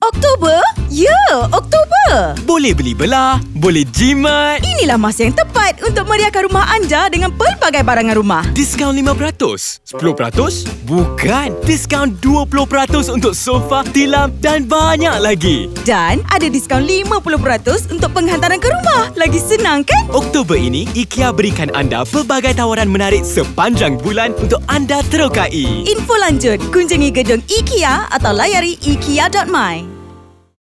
Oktober? Ya, Oktober. Boleh beli belah, boleh jimat. Inilah masa yang tepat untuk meriahkan rumah anda dengan pelbagai barangan rumah. Diskaun 5%, 10%? Bukan. Diskaun 20% untuk sofa, tilam dan banyak lagi. Dan ada diskaun 50% untuk penghantaran ke rumah. Lagi senang kan? Oktober ini, IKEA berikan anda pelbagai tawaran menarik sepanjang bulan untuk anda terokai. Info lanjut, kunjungi gedung IKEA atau layari ikea.my.